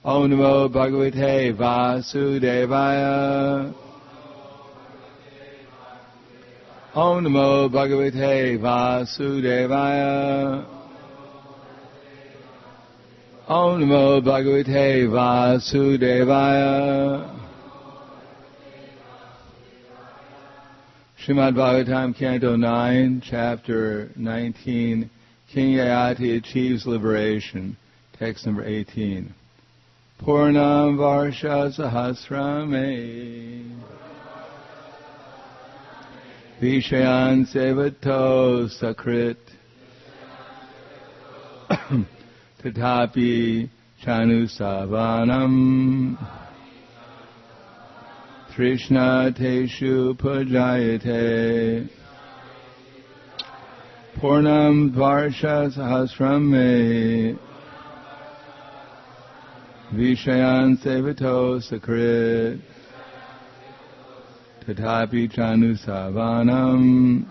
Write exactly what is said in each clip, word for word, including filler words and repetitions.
Om Namo Bhagavate Vasudevaya. Om Namo Bhagavate Vasudevaya. Om Namo Bhagavate Vasudevaya. Srimad Bhagavatam, Canto nine, Chapter nineteen, King Yayati achieves liberation. Text number eighteen. Purnam Varsha Sahasrame Vishayan Sevato Sakrit Tatapi Chanusavanam Trishna Teshu Pujayate Purnam Varsha Sahasrame Vishayan Sevato Sakrit Tatapi Chanusavanam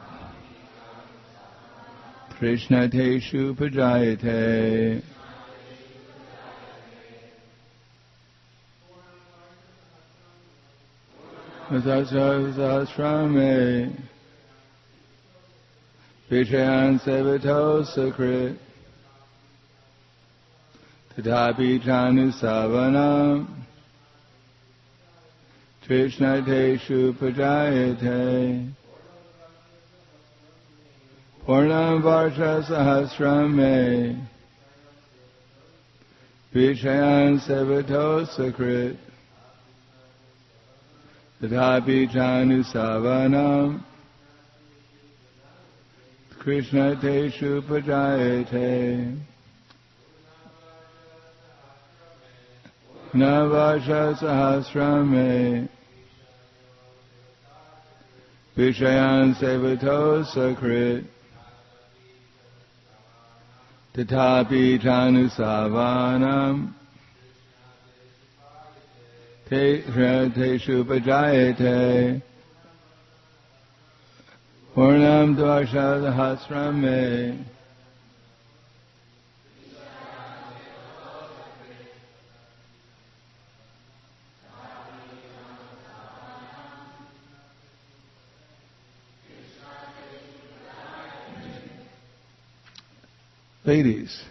Krishna Teshu Pujayate. Sahasrame Vishayan Sevato Sakrit Tatapi Chanusavanam Krishna Teshu Pujayate. Purnam Varsha Sahasrame Vishayan Sevato Sakrit Tatapi Chanusavanam Krishna Teshu Pujayate. Navasha Sahasrame Vishayan Sevato Sakrit Tatapi Chanusavanam Teshu Pujayate. Purnam Dvasha Sahasrame Ladies,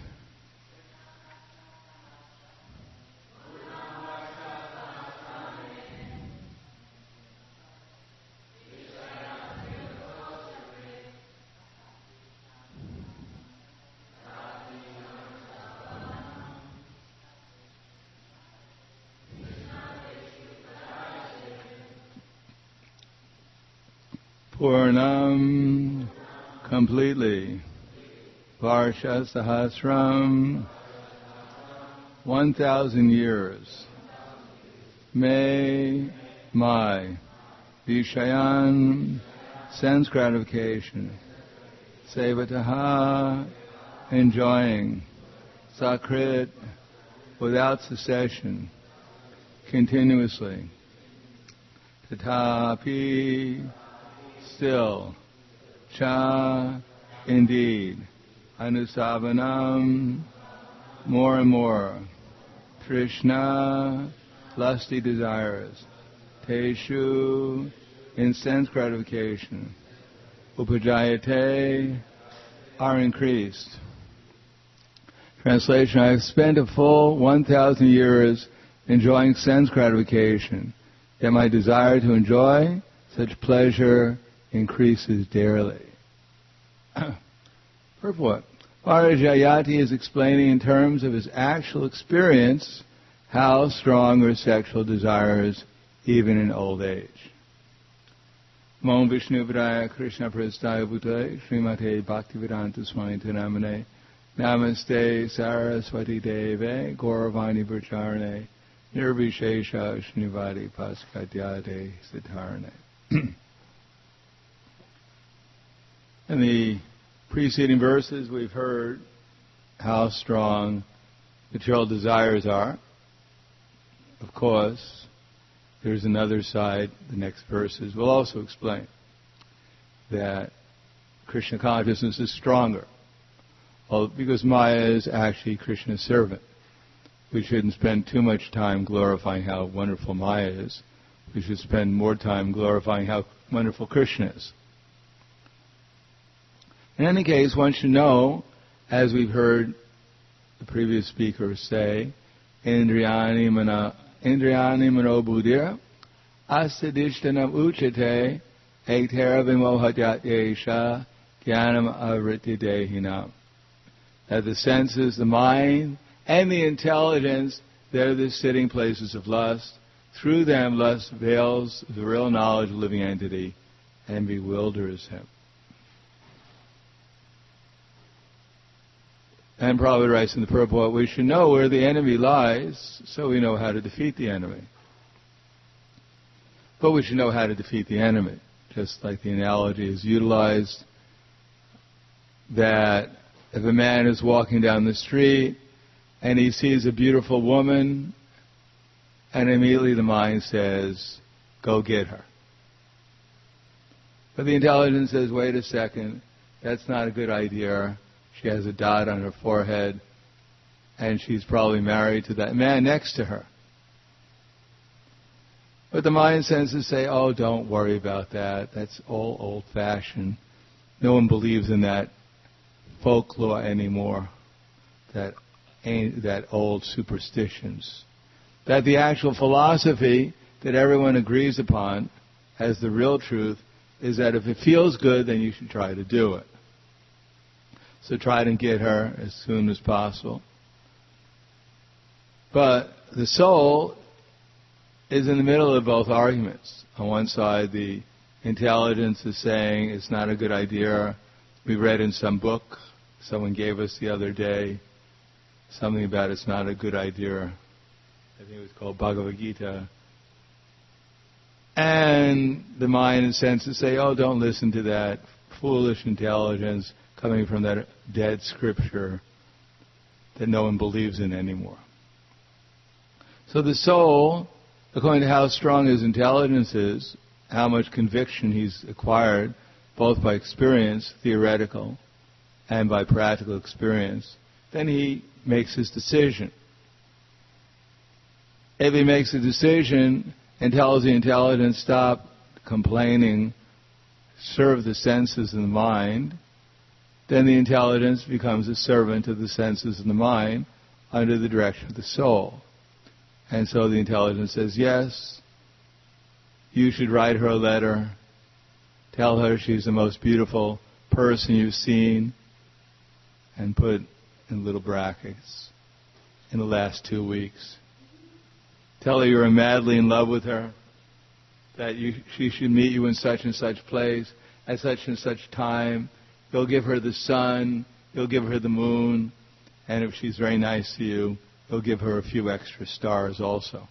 Purnam completely. Varsha Sahasram, one thousand years. May, my, Vishayan, sense gratification. Sevataha, enjoying. Sakrit, without cessation, continuously. Tatapi, still. Cha, indeed. Anusavanam, more and more. Trishna, lusty desires. Teshu, in sense gratification. Upajayate, are increased. Translation: I have spent a full one thousand years enjoying sense gratification, yet my desire to enjoy such pleasure increases daily. Purport. Maharaj Yayati is explaining in terms of his actual experience how strong are sexual desires even in old age. Om Vishnu Vidaya Krishna Prastaya Bhutale Srimate Bhaktivedanta Swami Namane Namaste Saraswati Deve Gauravani Bracharane Nirvishesha Shnivadi Paskadyade Siddharane. In the preceding verses we've heard how strong material desires are. Of course, there's another side. The next verses will also explain that Krishna consciousness is stronger, well, because Maya is actually Krishna's servant. we shouldn't spend too much time glorifying how wonderful Maya is. We should spend more time glorifying how wonderful Krishna is. In any case, one should know, as we've heard the previous speaker say, Indriyani mana Indriyani mano buddhira asadishtanam uchate ektera vimohatyat yesha jnanam avritti dehinam. That the senses, the mind, and the intelligence, they're the sitting places of lust. Through them, lust veils the real knowledge of the living entity and bewilders him. And Prabhupada writes in the purport, we should know where the enemy lies so we know how to defeat the enemy. But we should know how to defeat the enemy. Just like the analogy is utilized that if a man is walking down the street and he sees a beautiful woman, and immediately the mind says, go get her. But the intelligence says, wait a second, that's not a good idea. She has a dot on her forehead, and she's probably married to that man next to her. But the mind senses say, oh, don't worry about that. That's all old-fashioned. No one believes in that folklore anymore, that that old superstitions. That the actual philosophy that everyone agrees upon as the real truth is that if it feels good, then you should try to do it. So try to get her as soon as possible. But the soul is in the middle of both arguments. On one side, the intelligence is saying it's not a good idea. We read in some book, someone gave us the other day, something about it's not a good idea. I think it was called Bhagavad Gita. And the mind and senses say, oh, don't listen to that foolish intelligence coming from that dead scripture that no one believes in anymore. So the soul, according to how strong his intelligence is, how much conviction he's acquired, both by experience, theoretical, and by practical experience, then he makes his decision. If he makes a decision and tells the intelligence, stop complaining, serve the senses and the mind, then the intelligence becomes a servant of the senses and the mind under the direction of the soul. And so the intelligence says, yes, you should write her a letter, tell her she's the most beautiful person you've seen, and put in little brackets, in the last two weeks. Tell her you're madly in love with her, that you, she should meet you in such and such place, at such and such time. You'll give her the sun, you'll give her the moon, and if she's very nice to you, you'll give her a few extra stars also.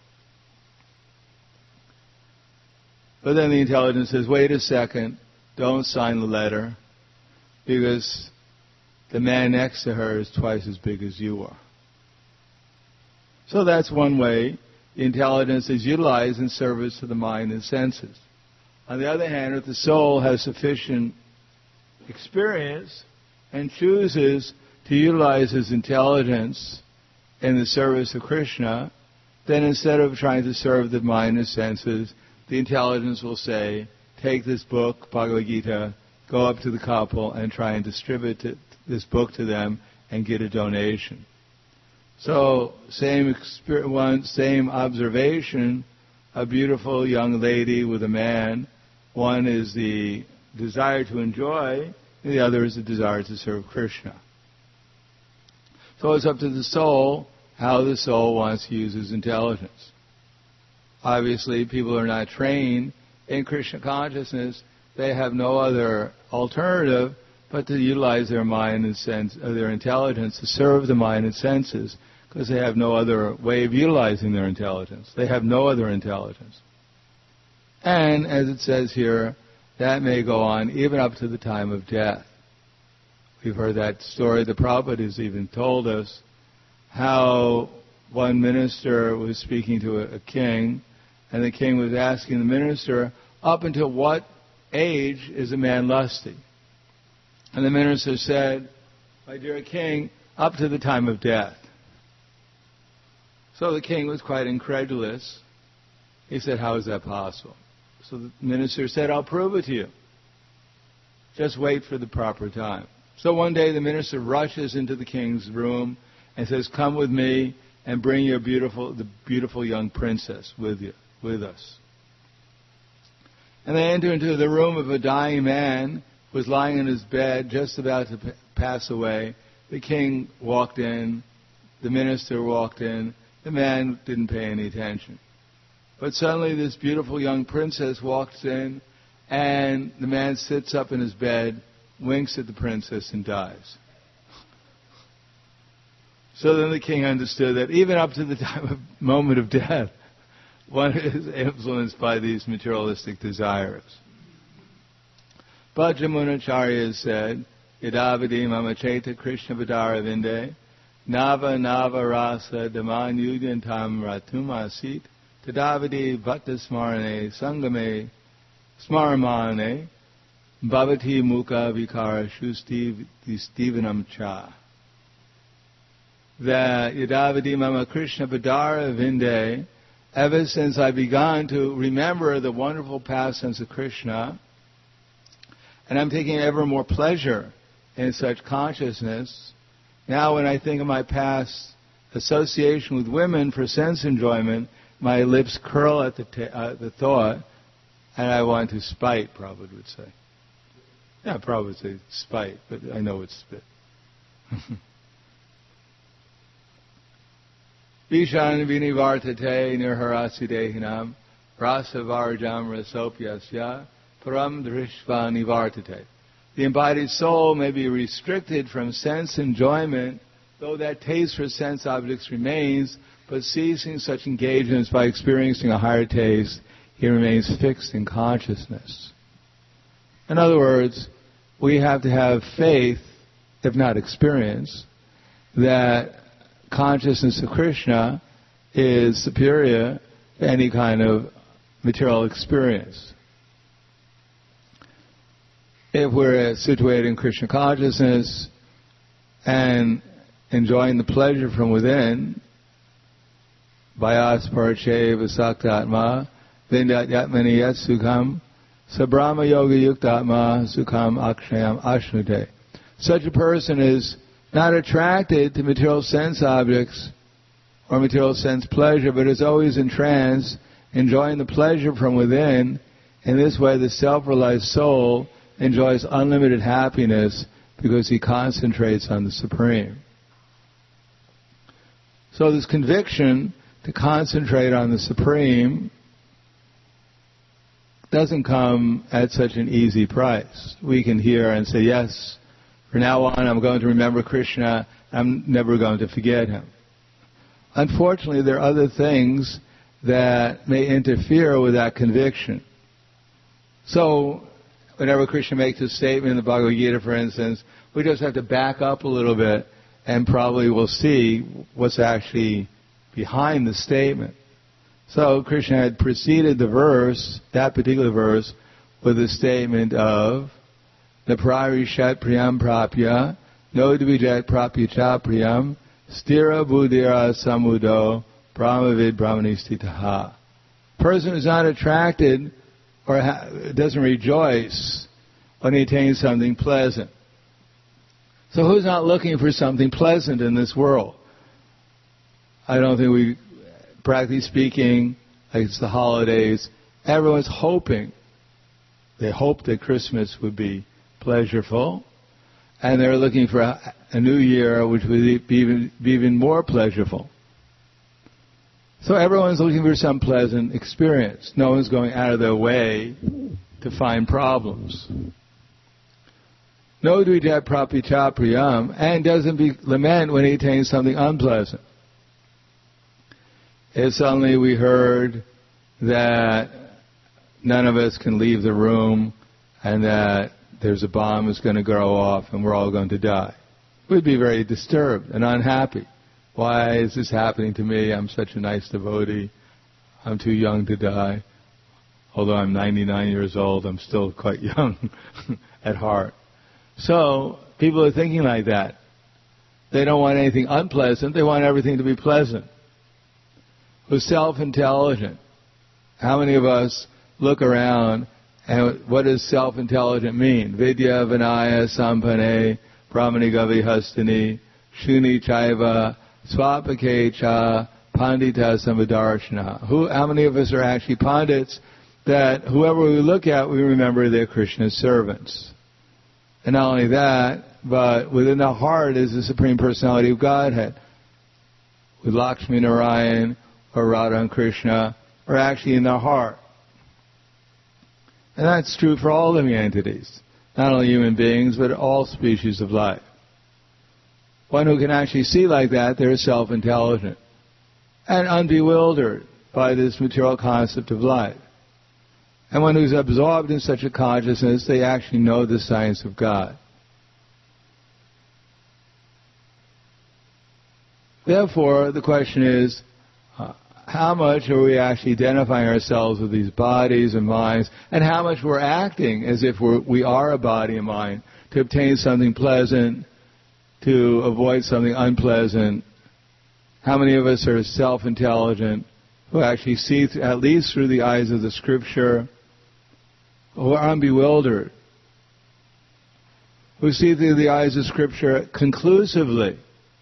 But then the intelligence says, wait a second, don't sign the letter, because the man next to her is twice as big as you are. So that's one way the intelligence is utilized in service to the mind and senses. On the other hand, if the soul has sufficient experience and chooses to utilize his intelligence in the service of Krishna, then instead of trying to serve the mind and senses, the intelligence will say, take this book, Bhagavad Gita, go up to the couple and try and distribute it, this book to them and get a donation. So, same experience, one, same observation, a beautiful young lady with a man. One is the desire to enjoy, and the other is the desire to serve Krishna. So it's up to the soul how the soul wants to use his intelligence. Obviously, people are not trained in Krishna consciousness. They have no other alternative but to utilize their mind and sense, or their intelligence to serve the mind and senses, because they have no other way of utilizing their intelligence. They have no other intelligence. And, as it says here, that may go on even up to the time of death. We've heard that story. The Prabhupada has even told us how one minister was speaking to a, a king, and the king was asking the minister, up until what age is a man lusty? And the minister said, my dear king, up to the time of death. So the king was quite incredulous. He said, how is that possible? So the minister said, I'll prove it to you. Just wait for the proper time. So one day the minister rushes into the king's room and says, come with me and bring your beautiful, the beautiful young princess with you, with us. And they enter into the room of a dying man who was lying in his bed, just about to p- pass away. The king walked in, the minister walked in, the man didn't pay any attention. But suddenly this beautiful young princess walks in, and the man sits up in his bed, winks at the princess, and dies. So then the king understood that even up to the time of moment of death, one is influenced by these materialistic desires. But Jamunacharya said, Yadavadi mama cheta Krishna vadara vinde, nava nava rasa daman yudyantam ratumasit, tadavadi bhatta smarane sangame smaramane, bhavati mukha vikara shusti distivanam cha. That Yadavadi mama Krishna vadara vinde, ever since I began to remember the wonderful pastimes of Krishna, and I'm taking ever more pleasure in such consciousness, now when I think of my past association with women for sense enjoyment, my lips curl at the, ta- uh, the thought, and I want to spite, Prabhupada would say. Yeah, Prabhupada would say spite, but I know it's spit. Vishan vinivartate nirharasidehinam rasavarjam rasopyasya param drishva nivartate. The embodied soul may be restricted from sense enjoyment, though that taste for sense objects remains, but ceasing such engagements by experiencing a higher taste, he remains fixed in consciousness. In other words, we have to have faith, if not experience, that consciousness of Krishna is superior to any kind of material experience. If we're situated in Krishna consciousness and enjoying the pleasure from within, Bayas Parache Vasaktatma, Vindat Yatmani Yat Sukham, Sabrahma Yoga Yuktatma Sukham Akshayam Ashnute. Such a person is not attracted to material sense objects or material sense pleasure, but is always in trance, enjoying the pleasure from within. In this way, the self-realized soul enjoys unlimited happiness because he concentrates on the Supreme. So this conviction to concentrate on the Supreme doesn't come at such an easy price. We can hear and say, yes, from now on I'm going to remember Krishna, I'm never going to forget him. Unfortunately, there are other things that may interfere with that conviction. So, whenever Krishna makes a statement in the Bhagavad Gita, for instance, we just have to back up a little bit and probably we'll see what's actually behind the statement. So Krishna had preceded the verse, that particular verse, with a statement of Naprarishat priyam prapya, no dvijat prapya cha priyam, stira buddhira samudo, brahmavid brahmanistitaha. Person who's not attracted or ha- doesn't rejoice when he attains something pleasant. So who's not looking for something pleasant in this world? I don't think we, practically speaking, like it's the holidays, everyone's hoping. They hope that Christmas would be pleasureful, and they're looking for a, a new year which would be even, be even more pleasureful. So everyone's looking for some pleasant experience. No one's going out of their way to find problems. No dvijat prapicha priyam, and doesn't be, lament when he attains something unpleasant. If suddenly we heard that none of us can leave the room and that there's a bomb that's going to go off and we're all going to die, we'd be very disturbed and unhappy. Why is this happening to me? I'm such a nice devotee. I'm too young to die. Although I'm ninety-nine years old, I'm still quite young at heart. So people are thinking like that. They don't want anything unpleasant. They want everything to be pleasant. who's self-intelligent. How many of us look around and what does self-intelligent mean? Vidya Vinaya Sampane Brahmani Gavi Hastini Shuni Chaiva Swapake Cha Pandita Samadarshana. Who, how many of us are actually pandits that whoever we look at, we remember they're Krishna's servants? And not only that, but within the heart is the Supreme Personality of Godhead. With Lakshmi Narayan or Radha and Krishna are actually in the heart. And that's true for all living entities, not only human beings, but all species of life. One who can actually see like that, they're self-intelligent and unbewildered by this material concept of life. And one who's absorbed in such a consciousness, they actually know the science of God. Therefore, the question is, uh, how much are we actually identifying ourselves with these bodies and minds, and how much we're acting as if we're, we are a body and mind to obtain something pleasant, to avoid something unpleasant? How many of us are self-intelligent, who actually see, th- at least through the eyes of the Scripture, who are unbewildered, who see through the eyes of Scripture conclusively?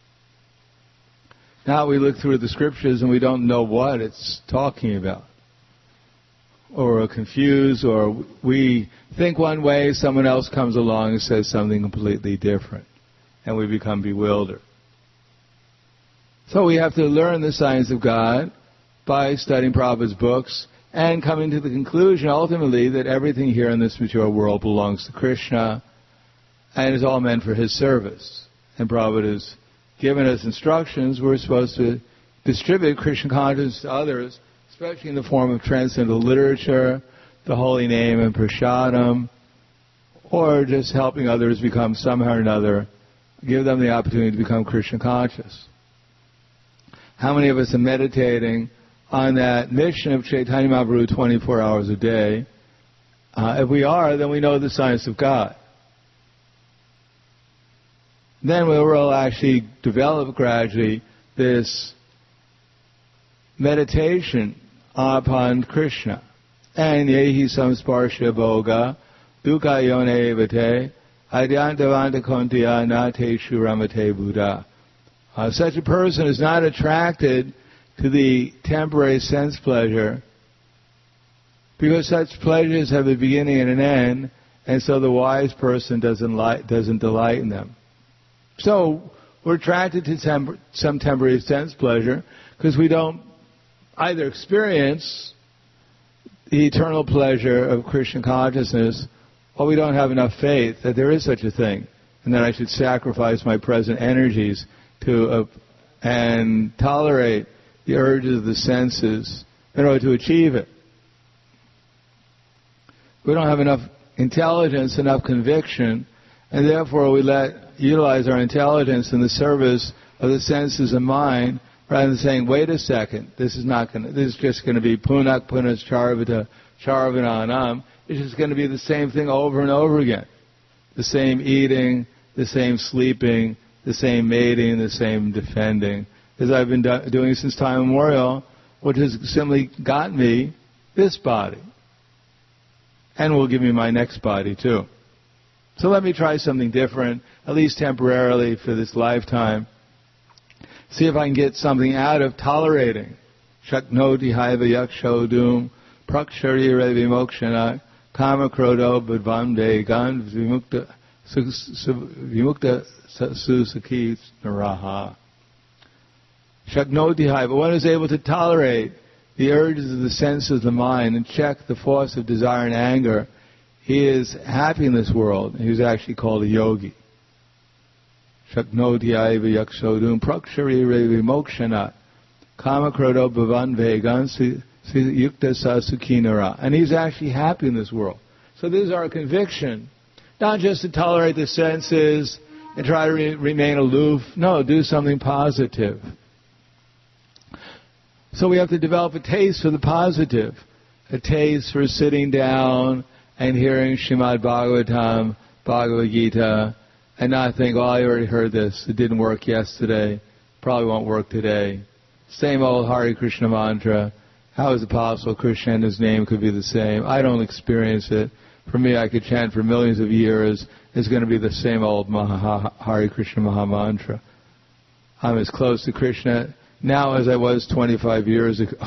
Now we look through the Scriptures and we don't know what it's talking about. Or are confused, or we think one way, someone else comes along and says something completely different, and we become bewildered. So we have to learn the science of God by studying Prabhupada's books and coming to the conclusion ultimately that everything here in this material world belongs to Krishna and is all meant for His service. And Prabhupada has given us instructions. We're supposed to distribute Krishna consciousness to others, especially in the form of transcendental literature, the holy name and prasadam, or just helping others become somehow or another, give them the opportunity to become Krishna conscious. How many of us are meditating on that mission of Chaitanya Mahaprabhu twenty-four hours a day? Uh, if we are, then we know the science of God. Then we will actually develop gradually this meditation upon Krishna. And yehi samsparsha bhoga dukkha yone evate adyantavanta kontiya nateshu ramate buddha. Uh, such a person is not attracted to the temporary sense pleasure because such pleasures have a beginning and an end, and so the wise person doesn't li- doesn't delight in them. So we're attracted to temp- some temporary sense pleasure because we don't either experience the eternal pleasure of Krishna consciousness, or we don't have enough faith that there is such a thing, and that I should sacrifice my present energies to uh, and tolerate the urges of the senses in order to achieve it. We don't have enough intelligence, enough conviction, and therefore we let utilize our intelligence in the service of the senses and mind, rather than saying, "Wait a second, this is not going. This is just going to be punak punas charvita charvananam. It's just going to be the same thing over and over again, the same eating, the same sleeping, the same mating, the same defending, as I've been do- doing since time immemorial, which has simply got me this body, and will give me my next body too. So let me try something different, at least temporarily for this lifetime. See if I can get something out of tolerating. Shaknoti haiva yakshodum praksharire vimokshana kama krodo budvamde gan vimukta vimukta susaki naraha. Shaknoti haiva, one is able to tolerate the urges of the senses of the mind and check the force of desire and anger. He is happy in this world. He's actually called a yogi. Shaknoti aiva yakshodum praksharire vimokshana kama krodo bhavan vegan yukta sasukinara. And he's actually happy in this world. So this is our conviction. Not just to tolerate the senses and try to re- remain aloof. No, do something positive. So we have to develop a taste for the positive. A taste for sitting down and hearing Srimad Bhagavatam, Bhagavad Gita, and not think, oh, I already heard this. It didn't work yesterday. Probably won't work today. same old Hare Krishna mantra. How is it possible Krishna and his name could be the same? I don't experience it. For me, I could chant for millions of years. It's going to be the same old Maha, Hare Krishna Maha Mantra. I'm as close to Krishna now as I was twenty-five years ago.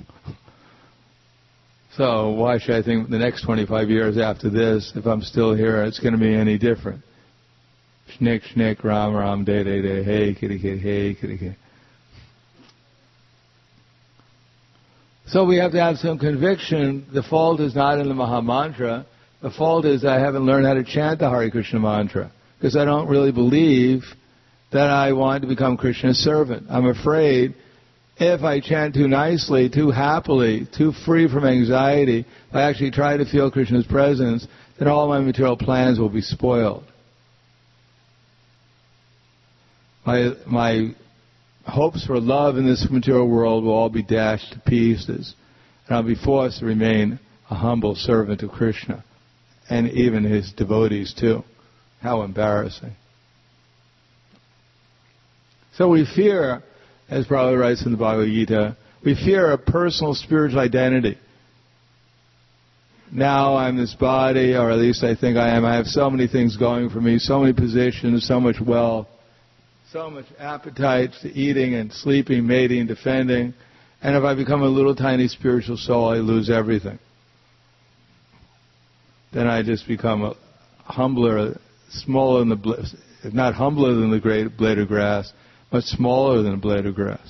So why should I think the next twenty-five years after this, if I'm still here, it's going to be any different? Shnik, shnik, ram, ram, day, day, day, hey, kitty, kitty, hey, kitty, kitty. So we have to have some conviction. The fault is not in the Maha Mantra. The fault is I haven't learned how to chant the Hare Krishna mantra, because I don't really believe that I want to become Krishna's servant. I'm afraid if I chant too nicely, too happily, too free from anxiety, if I actually try to feel Krishna's presence, then all my material plans will be spoiled. My, my hopes for love in this material world will all be dashed to pieces, and I'll be forced to remain a humble servant of Krishna, and even his devotees too. How embarrassing. So we fear, as Prabhupada writes in the Bhagavad Gita, we fear a personal spiritual identity. Now I'm this body, or at least I think I am. I have so many things going for me, so many positions, so much wealth, so much appetite to eating and sleeping, mating, defending. And if I become a little tiny spiritual soul, I lose everything. Then I just become a humbler, smaller than the, if not humbler than the great blade of grass, much smaller than a blade of grass.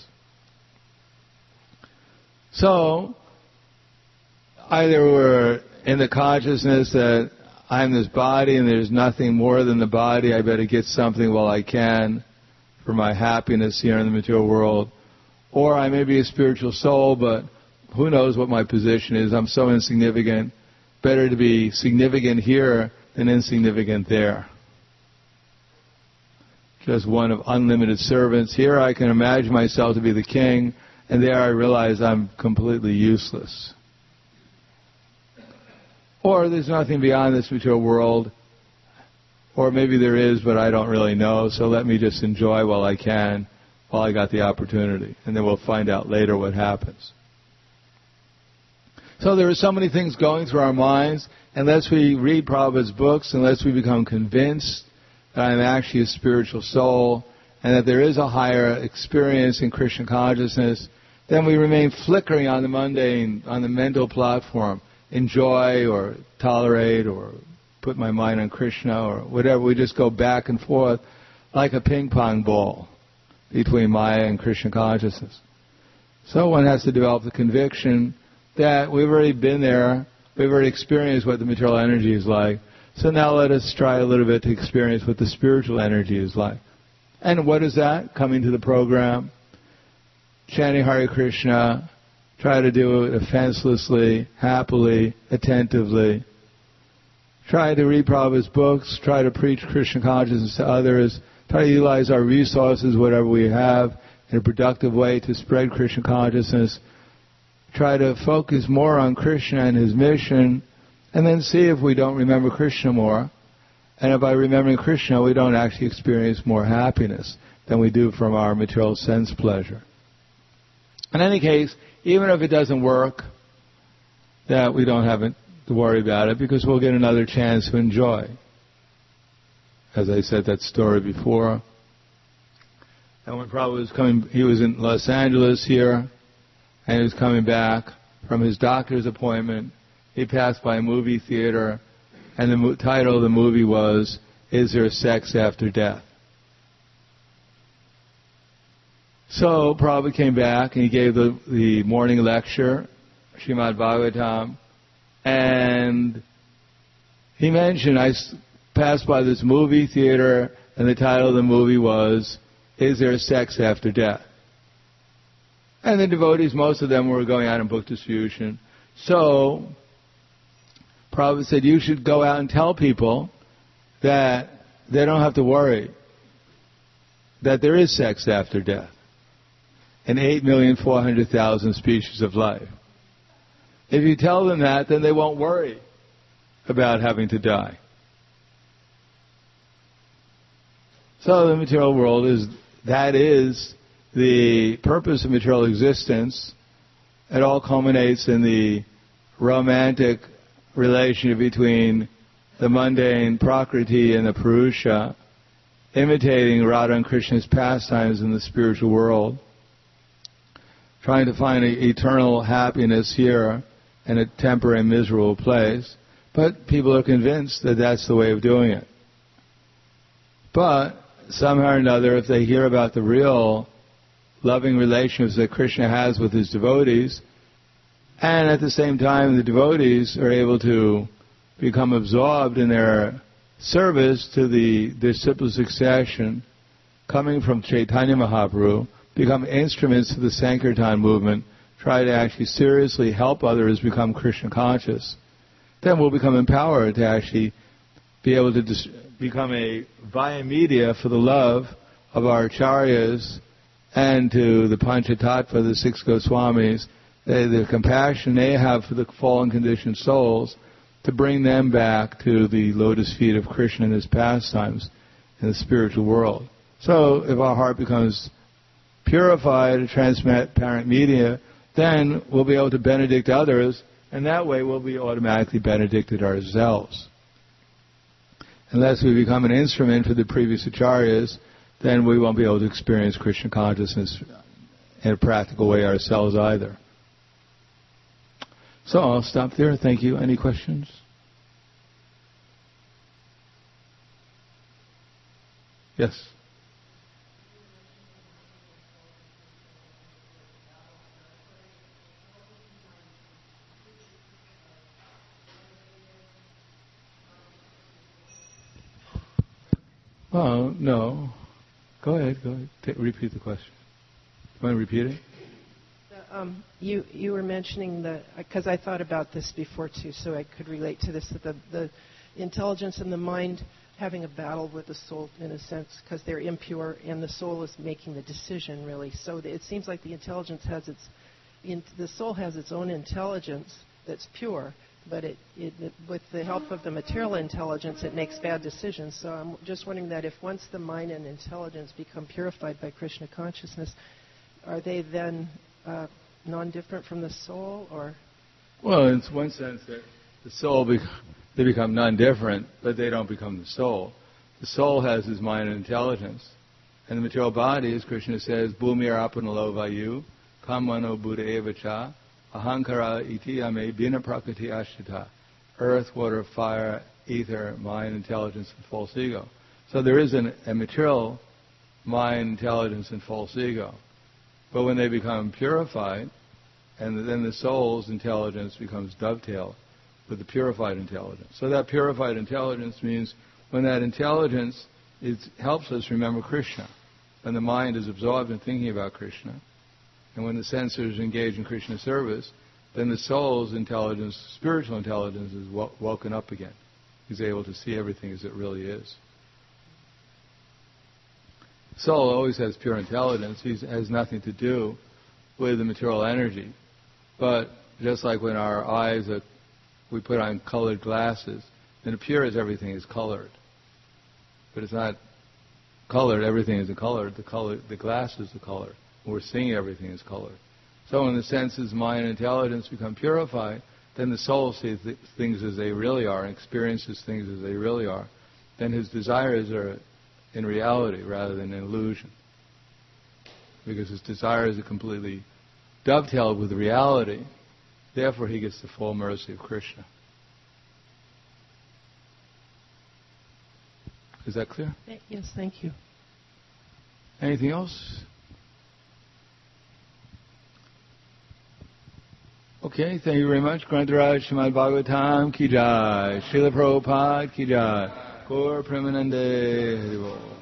So, either we're in the consciousness that I'm this body and there's nothing more than the body, I better get something while I can for my happiness here in the material world. Or I may be a spiritual soul, but who knows what my position is. I'm so insignificant. Better to be significant here than insignificant there. Just one of unlimited servants. Here I can imagine myself to be the king, and there I realize I'm completely useless. Or there's nothing beyond this material world, or maybe there is, but I don't really know, so let me just enjoy while I can, while I got the opportunity, and then we'll find out later what happens. So there are so many things going through our minds. Unless we read Prabhupada's books, unless we become convinced that I'm actually a spiritual soul and that there is a higher experience in Krishna consciousness, then we remain flickering on the mundane, on the mental platform, enjoy or tolerate or put my mind on Krishna or whatever. We just go back and forth like a ping pong ball between Maya and Krishna consciousness. So one has to develop the conviction that we've already been there, we've already experienced what the material energy is like, so now let us try a little bit to experience what the spiritual energy is like. And what is that? Coming to the program, chanting Hare Krishna, try to do it offenselessly, happily, attentively. Try to read Prabhupada's books, try to preach Krishna consciousness to others, try to utilize our resources, whatever we have, in a productive way to spread Krishna consciousness. Try to focus more on Krishna and his mission, and then see if we don't remember Krishna more. And if by remembering Krishna, we don't actually experience more happiness than we do from our material sense pleasure. In any case, even if it doesn't work, that we don't have to worry about it, because we'll get another chance to enjoy. As I said that story before. And when Prabhupada was coming, he was in Los Angeles here, and he was coming back from his doctor's appointment. He passed by a movie theater, and the mo- title of the movie was, Is There Sex After Death? So Prabhupada came back, and he gave the, the morning lecture, Srimad Bhagavatam, and he mentioned, I passed by this movie theater, and the title of the movie was, Is There Sex After Death? And the devotees, most of them were going out in book distribution. So, Prabhupada said, you should go out and tell people that they don't have to worry, that there is sex after death, and eight million four hundred thousand species of life. If you tell them that, then they won't worry about having to die. So the material world is, that is the purpose of material existence, it all culminates in the romantic relationship between the mundane Prakriti and the Purusha, imitating Radha and Krishna's pastimes in the spiritual world, trying to find an eternal happiness here in a temporary miserable place. But people are convinced that that's the way of doing it. But somehow or another, if they hear about the real loving relationships that Krishna has with his devotees, and at the same time the devotees are able to become absorbed in their service to the disciple succession coming from Chaitanya Mahaprabhu, become instruments of the Sankirtan movement, try to actually seriously help others become Krishna conscious, then we'll become empowered to actually be able to dis- become a via media for the love of our acharyas and to the Panchatattva, the six Goswamis, the, the compassion they have for the fallen conditioned souls, to bring them back to the lotus feet of Krishna and his pastimes in the spiritual world. So if our heart becomes purified, a transparent media, then we'll be able to benedict others, and that way we'll be automatically benedicted ourselves. Unless we become an instrument for the previous acharyas, then we won't be able to experience Krishna consciousness in a practical way ourselves either. So I'll stop there. Thank you. Any questions? Yes. Well, no. Go ahead. Go ahead. Take, repeat the question. You want to repeat it? Um, you you were mentioning the, because I thought about this before too, so I could relate to this, that the, the intelligence and the mind having a battle with the soul in a sense, because they're impure and the soul is making the decision really. So it seems like the intelligence has its, in, the soul has its own intelligence that's pure, but it, it, it with the help of the material intelligence, it makes bad decisions. So I'm just wondering that if once the mind and intelligence become purified by Krishna consciousness, are they then Uh, non-different from the soul, or? Well, in one sense, that the soul, be- they become non-different, but they don't become the soul. The soul has his mind and intelligence. And the material body, as Krishna says, Bhumir apanalo vayu, kamano buddha evacha, ahankara iti ame bina prakriti ashita. Earth, water, fire, ether, mind, intelligence, and false ego. So there is an, a material mind, intelligence, and false ego. But when they become purified, and then the soul's intelligence becomes dovetailed with the purified intelligence. So that purified intelligence means when that intelligence it helps us remember Krishna, when the mind is absorbed in thinking about Krishna, and when the senses engage in Krishna service, then the soul's intelligence, spiritual intelligence, is w- woken up again. He's able to see everything as it really is. Soul always has pure intelligence. He has nothing to do with the material energy. But just like when our eyes, are, we put on colored glasses, then it appears everything is colored. But it's not colored, everything isn't colored. The color, the glass is the color. When we're seeing everything is colored. So when the senses, mind, and intelligence become purified, then the soul sees th- things as they really are and experiences things as they really are. Then his desires are in reality rather than an illusion. Because his desires are completely dovetailed with reality. Therefore he gets the full mercy of Krishna. Is that clear? Yes, thank you. Anything else? Okay, thank you very much. Grantaraj Srimad Bhagavatam ki jai. Srila Prabhupada ki jai. Gaur Premanande Haribo.